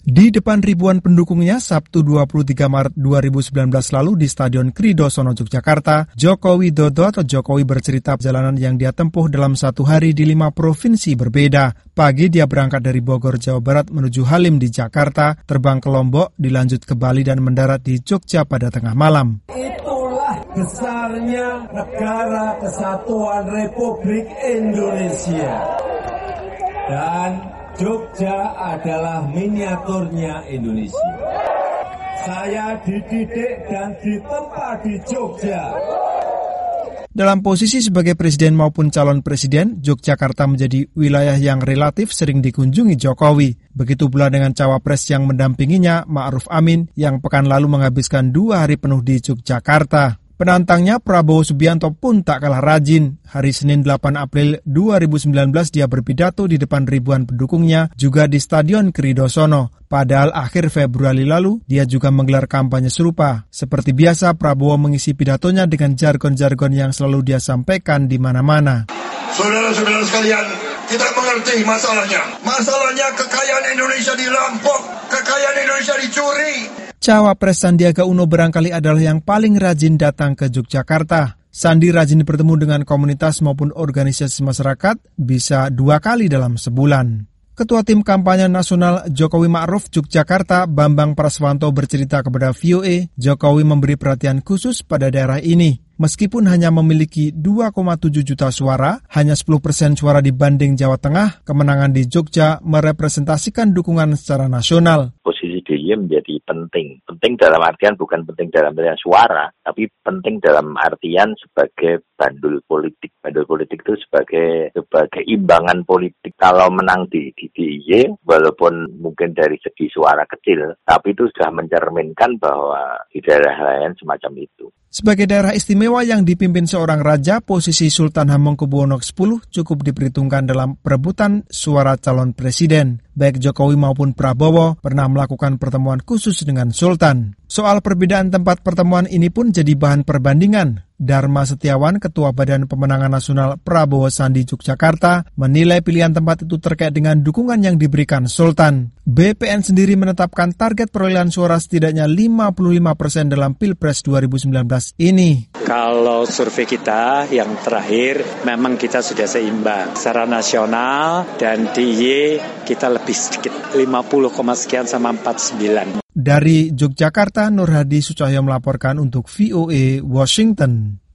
Di depan ribuan pendukungnya, Sabtu 23 Maret 2019 lalu di Stadion Kridosono, Yogyakarta, Joko Widodo atau Jokowi bercerita perjalanan yang dia tempuh dalam satu hari di 5 provinsi berbeda. Pagi dia berangkat dari Bogor, Jawa Barat menuju Halim di Jakarta, terbang ke Lombok, dilanjut ke Bali dan mendarat di Jogja pada tengah malam. Itulah besarnya Negara Kesatuan Republik Indonesia. Dan Jogja adalah miniaturnya Indonesia. Saya dididik dan ditempa di Jogja. Dalam posisi sebagai presiden maupun calon presiden, Yogyakarta menjadi wilayah yang relatif sering dikunjungi Jokowi. Begitu pula dengan cawapres yang mendampinginya, Ma'ruf Amin, yang pekan lalu menghabiskan 2 hari penuh di Yogyakarta. Penantangnya Prabowo Subianto pun tak kalah rajin. Hari Senin 8 April 2019 dia berpidato di depan ribuan pendukungnya juga di Stadion Kridosono. Padahal akhir Februari lalu dia juga menggelar kampanye serupa. Seperti biasa Prabowo mengisi pidatonya dengan jargon-jargon yang selalu dia sampaikan di mana-mana. Saudara-saudara sekalian, kita mengerti masalahnya. Masalahnya kekayaan Indonesia dirampok, kekayaan Indonesia dicuri. Cawapres Sandiaga Uno barangkali adalah yang paling rajin datang ke Yogyakarta. Sandi rajin bertemu dengan komunitas maupun organisasi masyarakat bisa 2 kali dalam sebulan. Ketua Tim Kampanye Nasional Jokowi Ma'ruf Yogyakarta, Bambang Praswanto bercerita kepada VOA, Jokowi memberi perhatian khusus pada daerah ini. Meskipun hanya memiliki 2,7 juta suara, hanya 10% suara dibanding Jawa Tengah, kemenangan di Jogja merepresentasikan dukungan secara nasional. Posisi DIY menjadi penting. Penting dalam artian bukan penting dalam artian suara, tapi penting dalam artian sebagai bandul politik. Bandul politik itu sebagai imbangan politik. Kalau menang di DIY, walaupun mungkin dari segi suara kecil, tapi itu sudah mencerminkan bahwa di daerah lain semacam itu. Sebagai daerah istimewa yang dipimpin seorang raja, posisi Sultan Hamengkubuwono X cukup diperhitungkan dalam perebutan suara calon presiden. Baik Jokowi maupun Prabowo pernah melakukan pertemuan khusus dengan Sultan. Soal perbedaan tempat pertemuan ini pun jadi bahan perbandingan. Dharma Setiawan, Ketua Badan Pemenangan Nasional Prabowo Sandi Yogyakarta, menilai pilihan tempat itu terkait dengan dukungan yang diberikan Sultan. BPN sendiri menetapkan target perolehan suara setidaknya 55% dalam Pilpres 2019 ini. Kalau survei kita yang terakhir, memang kita sudah seimbang. Secara nasional dan DIY kita lebih sedikit, 50, sekian sama 49. Dari Yogyakarta, Nur Hadi Sucahyo melaporkan untuk VOA Washington.